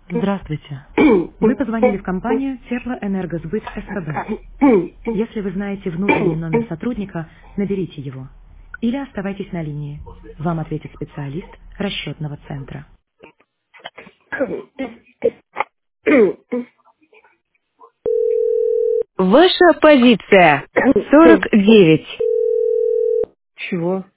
Здравствуйте. Вы позвонили в компанию Теплоэнергосбыт СПБ. Если вы знаете внутренний номер сотрудника, наберите его. Или оставайтесь на линии. Вам ответит специалист расчетного центра. Ваша позиция 49. Чего?